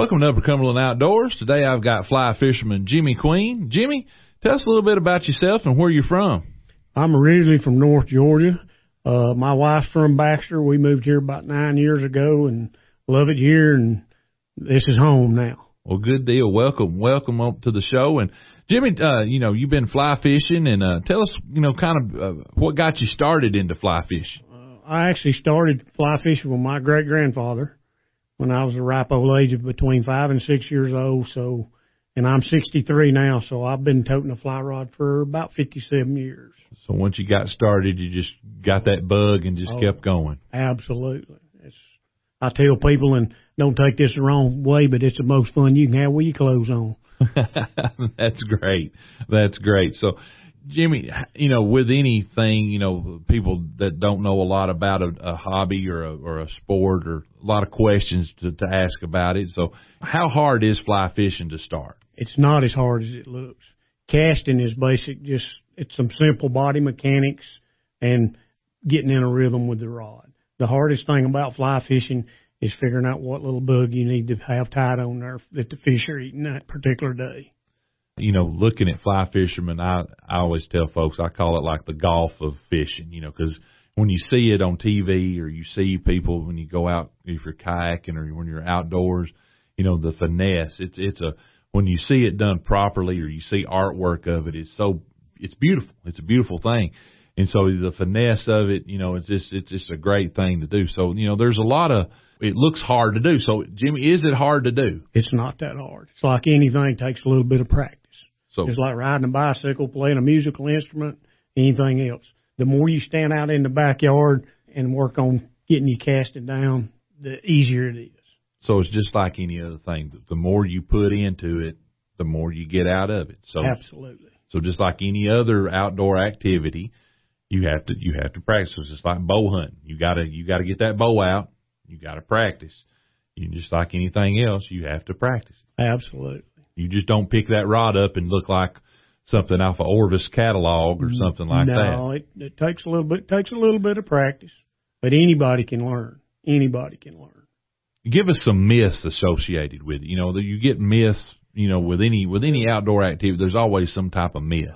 Welcome to Upper Cumberland Outdoors. Today I've got fly fisherman Jimmy Queen. Jimmy, tell us a little bit about yourself and where you're from. I'm originally from North Georgia. My wife's from Baxter. We moved here about 9 years ago and love it here, and this is home now. Well, good deal. Welcome up to the show. And Jimmy, you've been fly fishing, and tell us, kind of what got you started into fly fishing. I actually started fly fishing with my great-grandfather when I was a ripe old age of between 5 and 6 years old. And I'm 63 now, so I've been toting a fly rod for about 57 years. So once you got started, you just got that bug and just kept going. Absolutely. I tell people, and don't take this the wrong way, but it's the most fun you can have with your clothes on. That's great. That's great. So, Jimmy, with anything, people that don't know a lot about a hobby or a sport, or a lot of questions to ask about it. So how hard is fly fishing to start? It's not as hard as it looks. Casting is basic, it's some simple body mechanics and getting in a rhythm with the rod. The hardest thing about fly fishing is figuring out what little bug you need to have tied on there that the fish are eating that particular day. Looking at fly fishermen, I always tell folks, I call it like the golf of fishing, because when you see it on TV or you see people when you go out, if you're kayaking or when you're outdoors, the finesse, when you see it done properly or you see artwork of it, it's beautiful. It's a beautiful thing. And so the finesse of it, it's just a great thing to do. So, there's a lot of, it looks hard to do. So, Jimmy, is it hard to do? It's not that hard. It's like anything, it takes a little bit of practice. So it's like riding a bicycle, playing a musical instrument, anything else. The more you stand out in the backyard and work on getting you casting down, the easier it is. So it's just like any other thing. The more you put into it, the more you get out of it. So absolutely. So just like any other outdoor activity, you have to practice. It's just like bow hunting. You gotta get that bow out. You gotta practice. Just like anything else, you have to practice. Absolutely. You just don't pick that rod up and look like something off of Orvis catalog or something like that. No, it takes a little bit. Takes a little bit of practice, but anybody can learn. Anybody can learn. Give us some myths associated with it. You get myths. With any outdoor activity, there's always some type of myth.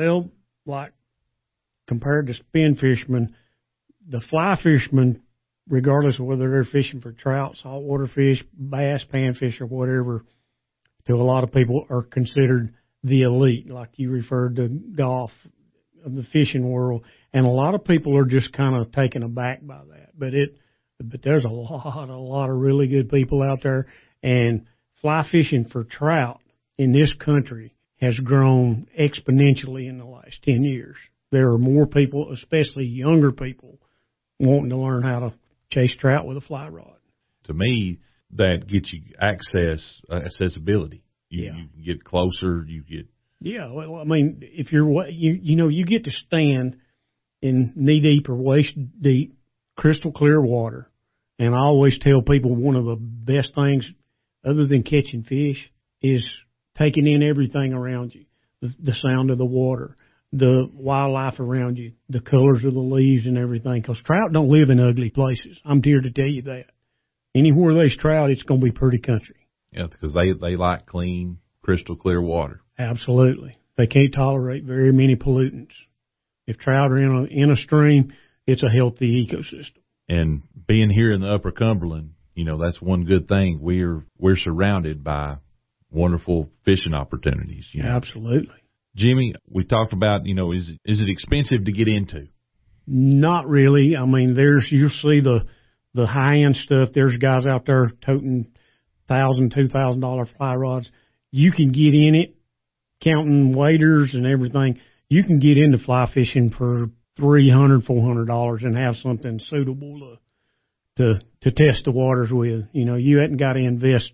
Like compared to spin fishermen, the fly fishermen, regardless of whether they're fishing for trout, saltwater fish, bass, panfish, or whatever, to a lot of people are considered the elite, like you referred to golf of the fishing world. And a lot of people are just kind of taken aback by that. But there's a lot of really good people out there. And fly fishing for trout in this country has grown exponentially in the last 10 years. There are more people, especially younger people, wanting to learn how to chase trout with a fly rod. To me, that gets you accessibility. You get closer. Yeah. Well, I mean, if you get to stand in knee deep or waist deep, crystal clear water. And I always tell people one of the best things other than catching fish is taking in everything around you. The sound of the water, the wildlife around you, the colors of the leaves and everything. Because trout don't live in ugly places. I'm here to tell you that. Anywhere there's trout, it's going to be pretty country. Yeah, because they like clean, crystal clear water. Absolutely. They can't tolerate very many pollutants. If trout are in a stream, it's a healthy ecosystem. And being here in the Upper Cumberland, that's one good thing. We're surrounded by wonderful fishing opportunities. Absolutely. Jimmy, we talked about, is it expensive to get into? Not really. I mean, you'll see the high-end stuff. There's guys out there toting $1,000, $2,000 fly rods. You can get in it, counting waders and everything. You can get into fly fishing for $300, $400 and have something suitable to test the waters with. You hadn't got to invest,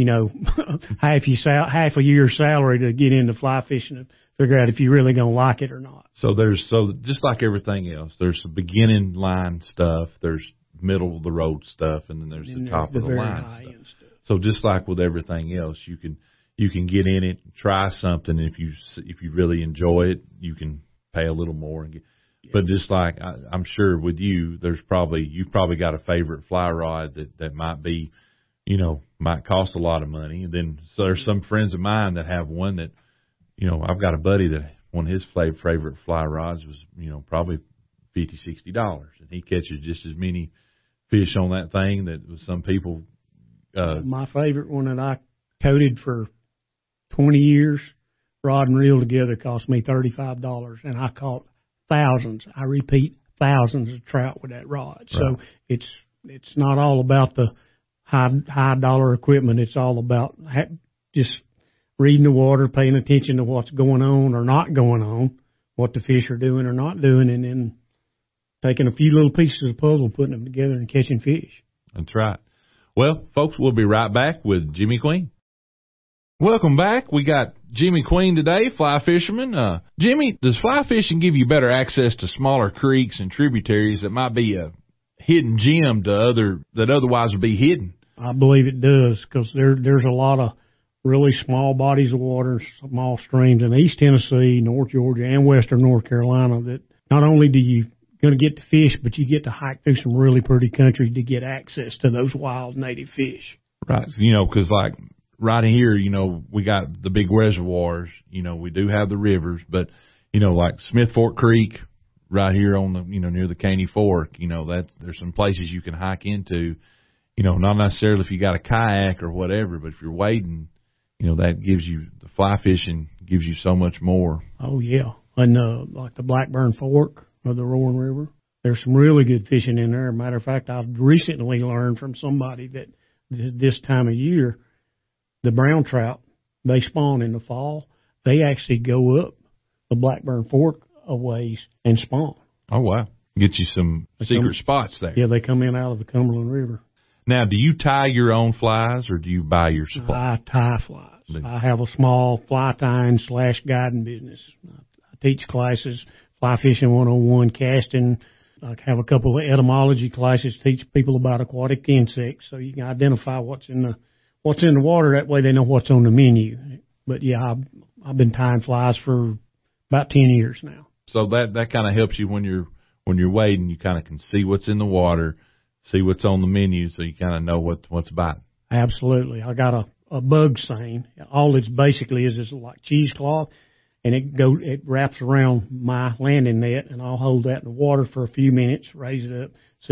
half a year's salary to get into fly fishing and figure out if you're really going to like it or not. So just like everything else, there's the beginning line stuff, there's middle of the road stuff, and then there's the top of the line stuff. So just like with everything else, you can get in it, try something. If you really enjoy it, you can pay a little more and get. But just like I'm sure with you, you've probably got a favorite fly rod that might be might cost a lot of money. And then so there's some friends of mine that have one that, I've got a buddy that one of his favorite fly rods was, probably $50-$60, and he catches just as many fish on that thing that some people. My favorite one that I coated for 20 years, rod and reel together, cost me $35, and I caught thousands. I repeat, thousands of trout with that rod. Right. So it's not all about the high dollar equipment. It's all about just reading the water, paying attention to what's going on or not going on, what the fish are doing or not doing, and then taking a few little pieces of the puzzle, putting them together, and catching fish. That's right. Well, folks, we'll be right back with Jimmy Queen. Welcome back. We got Jimmy Queen today, fly fisherman. Jimmy, does fly fishing give you better access to smaller creeks and tributaries that might be a hidden gem that otherwise would be hidden? I believe it does, because there's a lot of really small bodies of water, small streams in East Tennessee, North Georgia, and Western North Carolina that not only do you going to get to fish, but you get to hike through some really pretty country to get access to those wild native fish. Right. Because like right here, we got the big reservoirs, we do have the rivers, but, like Smith Fork Creek right here on the, near the Caney Fork, there's some places you can hike into, not necessarily if you got a kayak or whatever, but if you're wading, that gives you, the fly fishing gives you so much more. Oh, yeah. And like the Blackburn Fork of the Roaring River, there's some really good fishing in there. Matter of fact, I've recently learned from somebody that this time of year, the brown trout, they spawn in the fall. They actually go up the Blackburn Fork a ways and spawn. Oh, wow. Get you some secret spots there. Yeah, they come in out of the Cumberland River. Now, do you tie your own flies or do you buy your supplies? I tie flies. I have a small fly tying / guiding business. I teach classes, fly fishing 101, casting. I have a couple of etymology classes, teach people about aquatic insects, so you can identify what's in the water. That way they know what's on the menu. But yeah, I've been tying flies for about 10 years now. So that kind of helps you when you're wading. You kind of can see what's in the water, see what's on the menu, so you kind of know what's biting. Absolutely. I got a bug seine. All it's basically is like cheesecloth, and it wraps around my landing net, and I'll hold that in the water for a few minutes, raise it up, see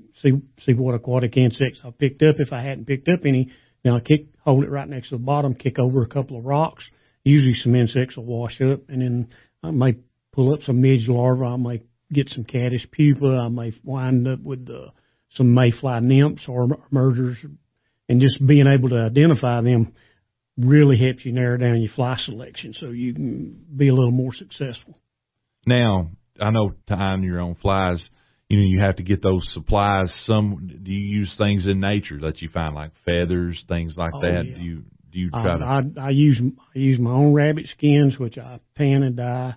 what aquatic insects I've picked up. If I hadn't picked up any, then I'll hold it right next to the bottom, kick over a couple of rocks. Usually some insects will wash up, and then I may pull up some midge larvae. I may get some caddis pupa. I may wind up with some mayfly nymphs or mergers, and just being able to identify them really helps you narrow down your fly selection so you can be a little more successful. Now, I know tying your own flies, you have to get those supplies. Do you use things in nature that you find, like feathers, things like that? Yeah. Do you try to? I use my own rabbit skins, which I tan and dye.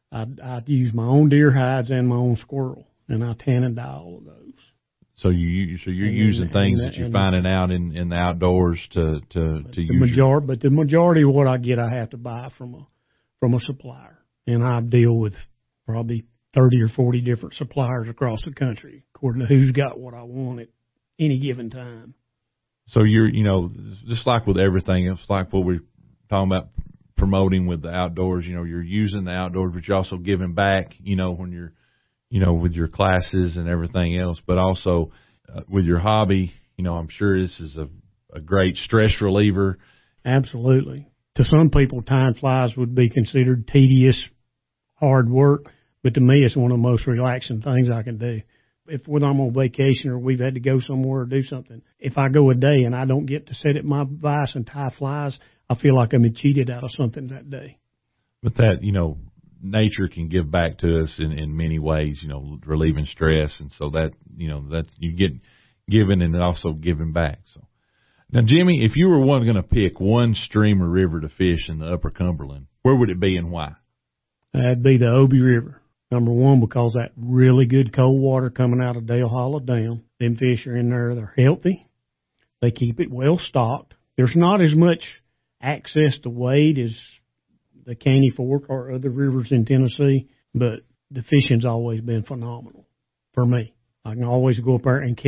I use my own deer hides and my own squirrel, and I tan and dye all of those. So you're using things that you're finding out in the outdoors to use. But the majority of what I get, I have to buy from a supplier, and I deal with probably 30 or 40 different suppliers across the country, according to who's got what I want at any given time. So you're, just like with everything else, like what we're talking about promoting with the outdoors, you're using the outdoors, but you're also giving back, when you're, with your classes and everything else, but also with your hobby, I'm sure this is a great stress reliever. Absolutely. To some people, tying flies would be considered tedious, hard work, but to me, it's one of the most relaxing things I can do. Whether I'm on vacation or we've had to go somewhere or do something, if I go a day and I don't get to sit at my vise and tie flies, I feel like I'm cheated out of something that day. But that, nature can give back to us in many ways, relieving stress. And so that, that's, you get given and also giving back. So now, Jimmy, if you were going to pick one stream or river to fish in the Upper Cumberland, where would it be and why? That'd be the Obie River. Number one, because that really good cold water coming out of Dale Hollow Dam. Them fish are in there. They're healthy. They keep it well stocked. There's not as much access to wade as the Caney Fork or other rivers in Tennessee, but the fishing's always been phenomenal for me. I can always go up there and catch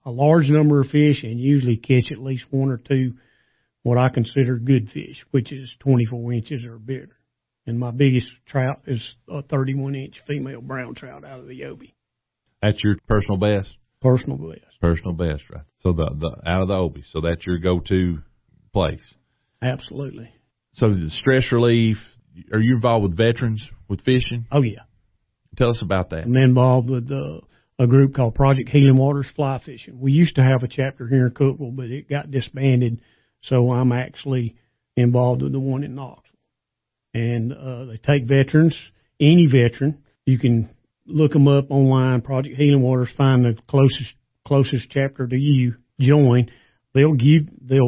a large number of fish and usually catch at least one or two what I consider good fish, which is 24 inches or bigger. And my biggest trout is a 31-inch female brown trout out of the Obi. That's your personal best? Personal best. Personal best, right. So the out of the Obi. So that's your go-to place. Absolutely. So the stress relief, are you involved with veterans with fishing? Oh, yeah. Tell us about that. I'm involved with a group called Project Healing Waters Fly Fishing. We used to have a chapter here in Cookeville, but it got disbanded, so I'm actually involved with the one in Knoxville. And they take veterans, any veteran. You can look them up online, Project Healing Waters, find the closest chapter to you, join. They don't give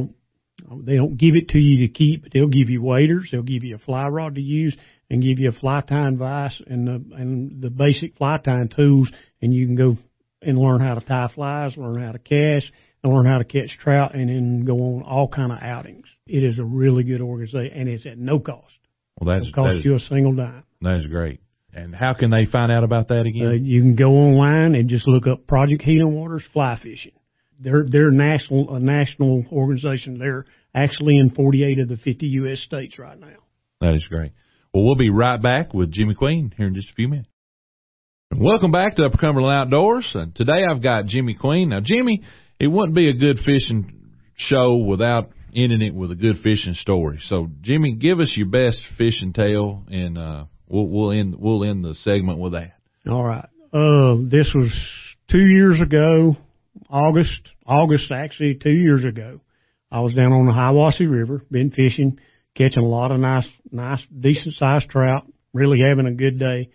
it to you to keep, but they'll give you waders, they'll give you a fly rod to use, and give you a fly tying vise and the basic fly tying tools, and you can go and learn how to tie flies, learn how to cast, and learn how to catch trout, and then go on all kind of outings. It is a really good organization, and it's at no cost. Well, it costs you a single dime. That is great. And how can they find out about that again? You can go online and just look up Project Healing Waters Fly Fishing. They're a national organization. They're actually in 48 of the 50 U.S. states right now. That is great. Well, we'll be right back with Jimmy Queen here in just a few minutes. Welcome back to Upper Cumberland Outdoors. And today I've got Jimmy Queen. Now, Jimmy, it wouldn't be a good fishing show without ending it with a good fishing story. So, Jimmy, give us your best fishing tale, and we'll end the segment with that. All right. This was 2 years ago, August actually 2 years ago. I was down on the Hiwassee River, been fishing, catching a lot of nice, decent-sized trout, really having a good day.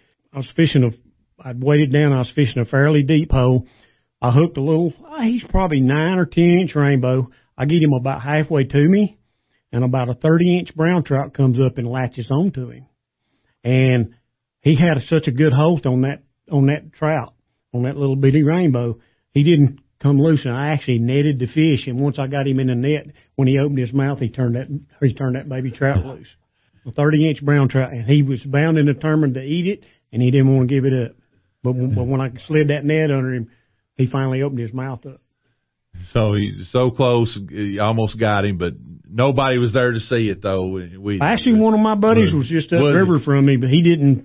I'd weighted down, I was fishing a fairly deep hole. I hooked a little, he's probably 9 or 10-inch rainbow. I get him about halfway to me, and about a 30-inch brown trout comes up and latches onto him. And he had such a good hold on that trout, on that little bitty rainbow, he didn't come loose, and I actually netted the fish. And once I got him in the net, when he opened his mouth, he turned that baby trout loose, a 30-inch brown trout, and he was bound and determined to eat it, and he didn't want to give it up. But when I slid that net under him, he finally opened his mouth up. So he's so close, you almost got him, but nobody was there to see it, though. Actually, one of my buddies was just upriver from me, but he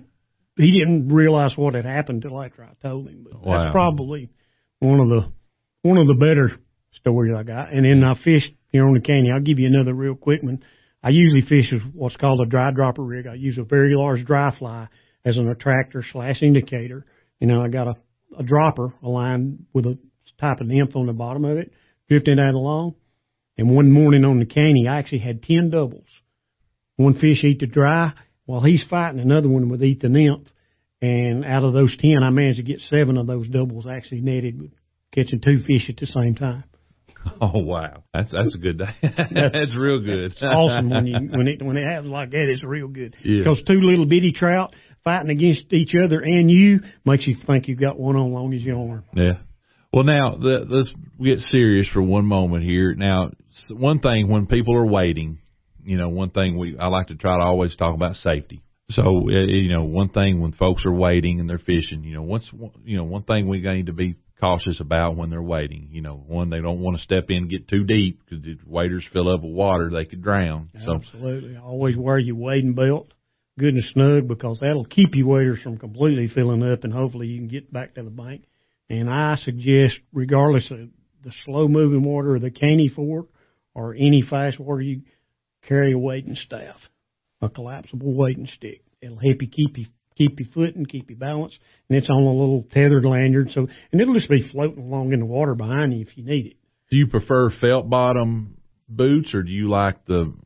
didn't realize what had happened till after I told him. But That's probably one of the better stories I got. And then I fished here on the canyon. I'll give you another real quick one. I usually fish with what's called a dry dropper rig. I use a very large dry fly as an attractor / indicator. I got a dropper, a line with a type of nymph on the bottom of it, drifting that along. And one morning on the canyon, I actually had 10 doubles. One fish eat the dry while he's fighting, another one would eat the nymph. And out of those 10, I managed to get 7 of those doubles actually netted with catching 2 fish at the same time. Oh, wow. That's a good day. That's real good. It's awesome when it happens like that. It's real good. Yeah. Because 2 little bitty trout fighting against each other and you makes you think you've got one on long as your arm. Yeah. Well, now, let's get serious for one moment here. Now, one thing when people are waiting, one thing I like to try to always talk about safety. So, one thing when folks are waiting and they're fishing, one thing we need to be cautious about when they're waiting. One, they don't want to step in and get too deep because if waders fill up with water, they could drown. Absolutely. Always wear your wading belt good and snug because that'll keep your waders from completely filling up, and hopefully you can get back to the bank. And I suggest, regardless of the slow-moving water or the caney fork or any fast water, you carry a wading staff, a collapsible wading stick. It'll help you keep your footing, keep your balance, and it's on a little tethered lanyard. And it'll just be floating along in the water behind you if you need it. Do you prefer felt bottom boots, or do you like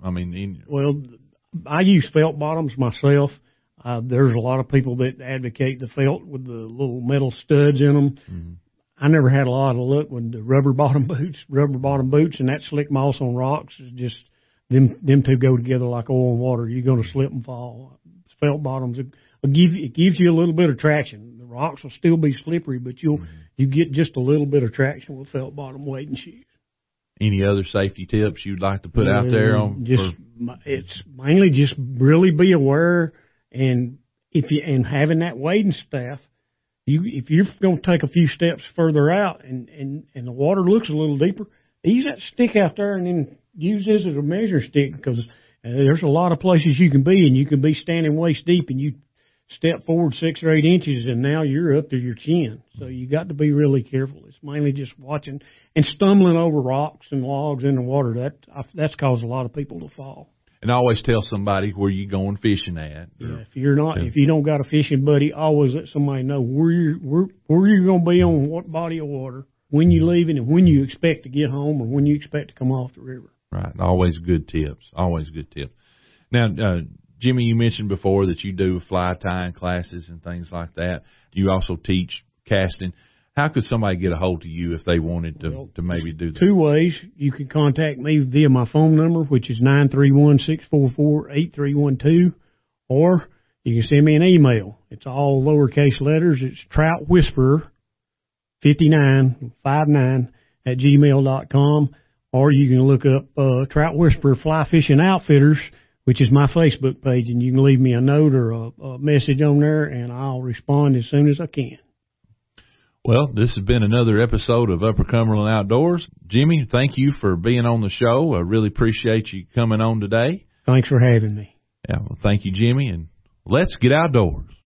Well, I use felt bottoms myself. There's a lot of people that advocate the felt with the little metal studs in them. Mm-hmm. I never had a lot of luck with the rubber bottom boots, and that slick moss on rocks is just them two go together like oil and water. You're going to slip and fall. Felt bottoms, it gives you a little bit of traction. The rocks will still be slippery, but you get just a little bit of traction with felt bottom wading shoes. Any other safety tips you'd like to put out there on? It's mainly just really be aware, and having that wading staff, if you're going to take a few steps further out and the water looks a little deeper, use that stick out there and then use this as a measuring stick, because there's a lot of places you can be, and you can be standing waist deep and you step forward 6 or 8 inches and now you're up to your chin. So you got to be really careful. It's mainly just watching and stumbling over rocks and logs in the water. That's caused a lot of people to fall. And I always tell somebody where you going fishing at. Yeah, if you don't got a fishing buddy, always let somebody know where you're going to be on what body of water, when you're leaving, and when you expect to get home or when you expect to come off the river. Right. Always good tips. Always good tips. Now, Jimmy, you mentioned before that you do fly tying classes and things like that. You also teach casting. How could somebody get a hold of you if they wanted to maybe do that? 2 ways. You can contact me via my phone number, which is 931-644-8312, or you can send me an email. It's all lowercase letters. It's troutwhisperer5959@gmail.com, or you can look up Trout Whisperer Fly Fishing Outfitters, which is my Facebook page, and you can leave me a note or a message on there, and I'll respond as soon as I can. Well, this has been another episode of Upper Cumberland Outdoors. Jimmy, thank you for being on the show. I really appreciate you coming on today. Thanks for having me. Yeah, well, thank you, Jimmy, and let's get outdoors.